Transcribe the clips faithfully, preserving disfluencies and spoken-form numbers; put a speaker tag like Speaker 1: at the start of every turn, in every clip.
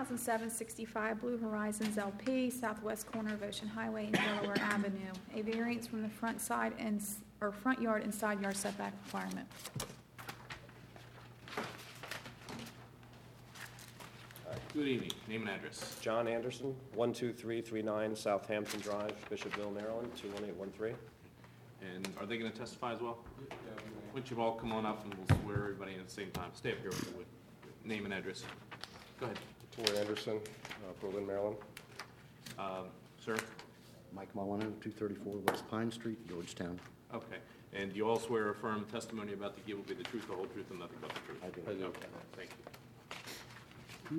Speaker 1: thousand seven sixty-five Blue Horizons L P, southwest corner of Ocean Highway and Delaware Avenue. A variance from the front side and s- or front yard and side yard setback requirement.
Speaker 2: Good evening. Name and address.
Speaker 3: John Anderson, one two three three nine Southampton Drive, Bishopville, Maryland, two one eight one three.
Speaker 2: And are they going to testify as well? Yeah. Why don't you all come on up and we'll swear everybody in at the same time. Stay up here with, with name and address. Go ahead.
Speaker 3: Tor Anderson, uh, Berlin, Maryland.
Speaker 2: Uh, sir?
Speaker 4: Mike Molyneux, two thirty-four West Pine Street, Georgetown.
Speaker 2: Okay. And do you all swear or affirm testimony about to give will be the truth, the whole truth, and nothing but the truth?
Speaker 4: I do.
Speaker 3: I do.
Speaker 2: Okay. Thank you.
Speaker 4: Hmm?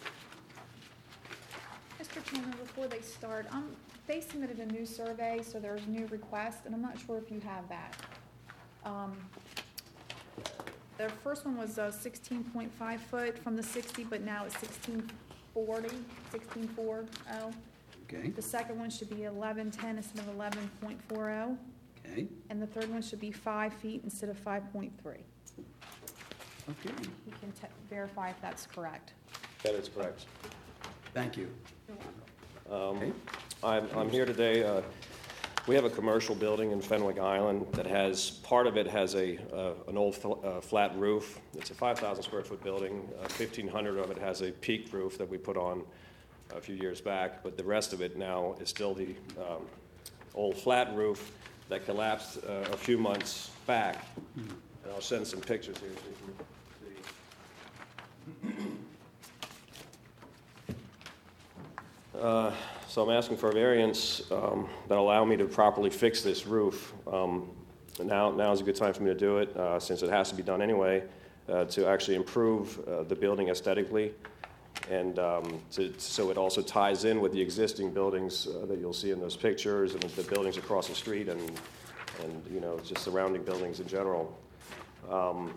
Speaker 1: Mister Chairman, before they start, um, they submitted a new survey, so there's a new request, and I'm not sure if you have that. Um, the first one was uh, sixteen point five foot from the sixty, but now it's sixteen forty, sixteen forty.
Speaker 4: Okay,
Speaker 1: The second one should be eleven ten instead of eleven point four oh,
Speaker 4: okay,
Speaker 1: and the third one should be five feet instead of five point three.
Speaker 4: okay.
Speaker 1: He can te- verify if that's correct.
Speaker 3: That is correct.
Speaker 4: Thank you.
Speaker 3: Um,
Speaker 4: Okay.
Speaker 3: I'm, I'm here today. Uh, we have a commercial building in Fenwick Island that has, part of it has a, uh, an old fl- uh, flat roof. It's a five thousand square foot building. Uh, fifteen hundred of it has a peaked roof that we put on a few years back, but the rest of it now is still the um, old flat roof that collapsed uh, a few months back. And I'll send some pictures here so you can see. Uh, So I'm asking for a variance um, that allow me to properly fix this roof. Um, now, now is a good time for me to do it, uh, since it has to be done anyway, uh, to actually improve uh, the building aesthetically, and um, to, so it also ties in with the existing buildings uh, that you'll see in those pictures, and the buildings across the street, and and you know just surrounding buildings in general. Um,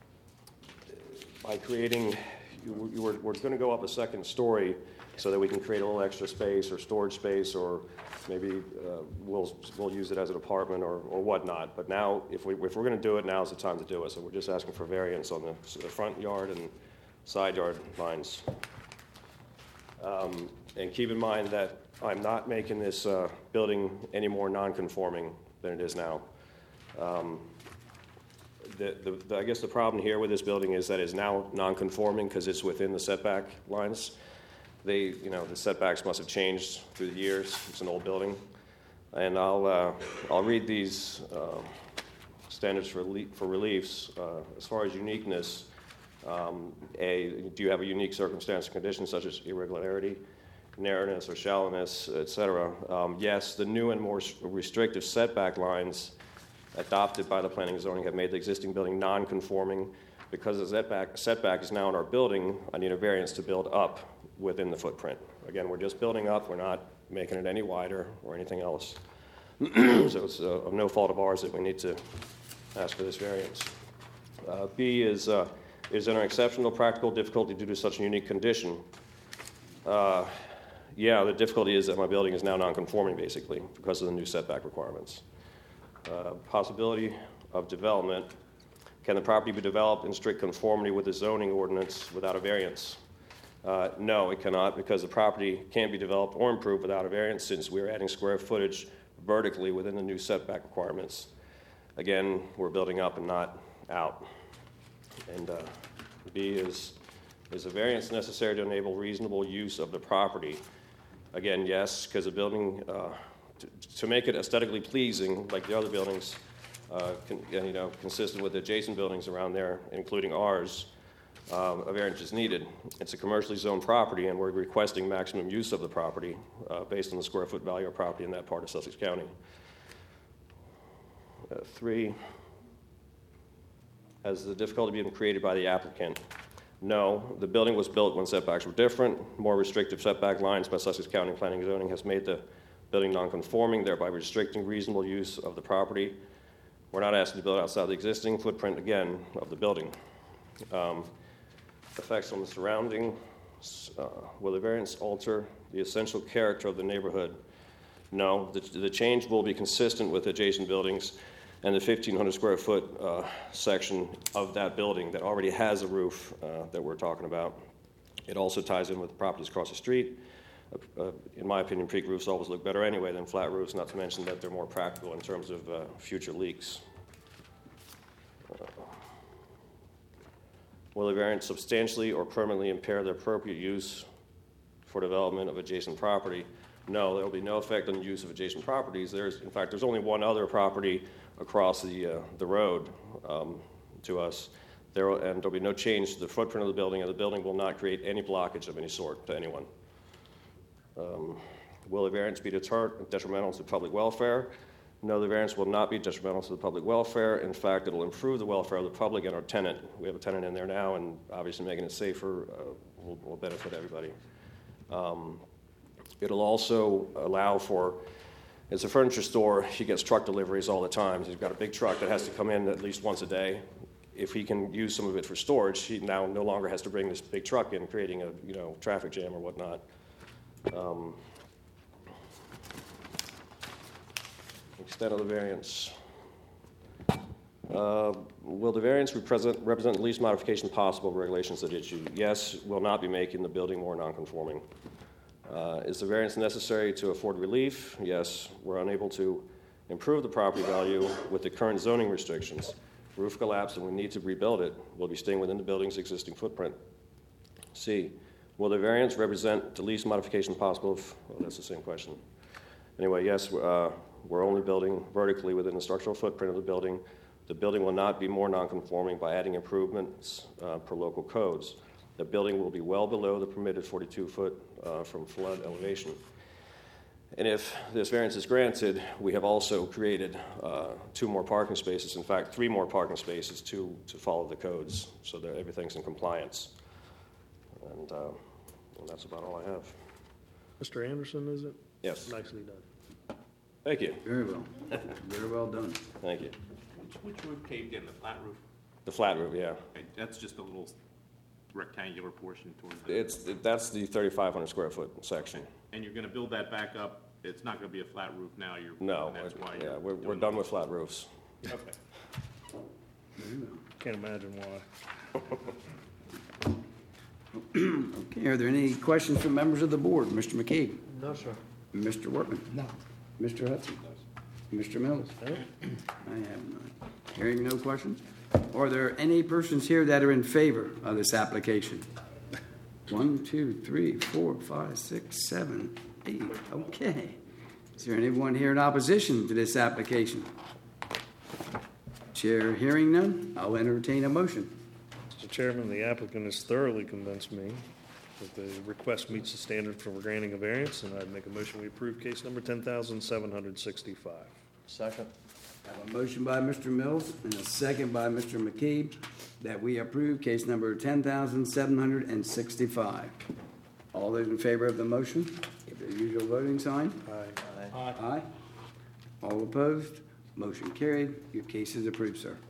Speaker 3: by creating, you, you we're, we're going to go up a second story, so that we can create a little extra space or storage space, or maybe uh, we'll we'll use it as an apartment or, or whatnot. But now, if we if we're going to do it, now is the time to do it. So we're just asking for variance on the, the front yard and side yard lines. Um, and keep in mind that I'm not making this uh, building any more non-conforming than it is now. Um, the, the, the, I guess the problem here with this building is that it's now non-conforming because it's within the setback lines. They, you know, the setbacks must have changed through the years. It's an old building, and I'll uh, I'll read these uh, standards for le- for reliefs. Uh, as far as uniqueness, um, a do you have a unique circumstance or condition such as irregularity, narrowness, or shallowness, et cetera? Um, yes, the new and more restrictive setback lines adopted by the planning and zoning have made the existing building non-conforming. Because the setback setback is now in our building, I need a variance to build up within the footprint. Again, we're just building up. We're not making it any wider or anything else. So it's uh, of no fault of ours that we need to ask for this variance. Uh, B is, uh, is there an exceptional practical difficulty due to such a unique condition? Uh, yeah, the difficulty is that my building is now non-conforming, basically, because of the new setback requirements. Uh, possibility of development. Can the property be developed in strict conformity with the zoning ordinance without a variance? Uh, no, it cannot, because the property can't be developed or improved without a variance, since we're adding square footage vertically within the new setback requirements. Again, we're building up and not out. And uh, B is, is a variance necessary to enable reasonable use of the property? Again, yes, because the building, uh, to, to make it aesthetically pleasing, like the other buildings, uh, con, you know, consistent with the adjacent buildings around there, including ours, Um, a variance is needed. It's a commercially zoned property, and we're requesting maximum use of the property uh, based on the square foot value of property in that part of Sussex County. Uh, three, has the difficulty been created by the applicant? No. The building was built when setbacks were different. More restrictive setback lines by Sussex County Planning and Zoning has made the building non-conforming, thereby restricting reasonable use of the property. We're not asking to build outside the existing footprint, again, of the building. Um, effects on the surrounding, uh, will the variance alter the essential character of the neighborhood? No, the, the change will be consistent with adjacent buildings and the fifteen hundred square foot uh, section of that building that already has a roof uh, that we're talking about. It also ties in with the properties across the street. Uh, uh, in my opinion, peak roofs always look better anyway than flat roofs, not to mention that they're more practical in terms of uh, future leaks. Uh, will the variance substantially or permanently impair the appropriate use for development of adjacent property? No, there will be no effect on the use of adjacent properties. There's, in fact, there's only one other property across the uh, the road um, to us. There will, and there will be no change to the footprint of the building, and the building will not create any blockage of any sort to anyone. Um, will the variance be deterrent, detrimental to public welfare? No, the variance will not be detrimental to the public welfare. In fact, it will improve the welfare of the public and our tenant. We have a tenant in there now, and obviously making it safer uh, will, will benefit everybody. Um, it'll also allow for, it's a furniture store, he gets truck deliveries all the time. He's got a big truck that has to come in at least once a day. If he can use some of it for storage, he now no longer has to bring this big truck in, creating a you know traffic jam or whatnot. Um, extent of the variance. Uh, will the variance represent, represent the least modification possible of regulations at issue? Yes, will not be making the building more nonconforming. Uh, is the variance necessary to afford relief? Yes, we're unable to improve the property value with the current zoning restrictions. Roof collapsed and we need to rebuild it. We'll be staying within the building's existing footprint. C, will the variance represent the least modification possible of, well, that's the same question. Anyway, yes, uh, we're only building vertically within the structural footprint of the building. The building will not be more nonconforming by adding improvements uh, per local codes. The building will be well below the permitted forty-two foot uh, from flood elevation. And if this variance is granted, we have also created uh, two more parking spaces, in fact, three more parking spaces to, to follow the codes so that everything's in compliance. And, uh, and that's about all I have.
Speaker 5: Mister Anderson, is it?
Speaker 3: Yes.
Speaker 5: Nicely done.
Speaker 3: Thank you.
Speaker 4: Very well. Very well done.
Speaker 3: Thank you.
Speaker 2: Which, which roof caved in, the flat roof?
Speaker 3: The flat roof, yeah.
Speaker 2: Okay, that's just a little rectangular portion towards the...
Speaker 3: It's, that's the thirty-five hundred square foot section.
Speaker 2: And you're gonna build that back up, it's not gonna be a flat roof now, you're...
Speaker 3: No,
Speaker 2: and that's why
Speaker 3: yeah,
Speaker 2: you're
Speaker 3: we're, we're
Speaker 2: doing
Speaker 3: done
Speaker 2: the-
Speaker 3: with flat roofs.
Speaker 2: Okay.
Speaker 5: Can't imagine why.
Speaker 6: Okay, are there any questions from members of the board? Mister McKee?
Speaker 5: No, sir.
Speaker 6: Mister Workman? No. Mister Hudson? Mister Mills? I have none. Hearing no questions? Are there any persons here that are in favor of this application? One, two, three, four, five, six, seven, eight. Okay. Is there anyone here in opposition to this application? Chair hearing none, I'll entertain a motion.
Speaker 5: Mister Chairman, the applicant has thoroughly convinced me that the request meets the standard for granting a variance, and I'd make a motion we approve case number ten thousand seven hundred sixty-five. Second.
Speaker 6: I have a motion by Mister Mills and a second by Mister McKee that we approve case number ten thousand seven hundred sixty-five. All those in favor of the motion, give the usual voting sign.
Speaker 5: Aye.
Speaker 6: Aye. All opposed? Motion carried. Your case is approved, sir.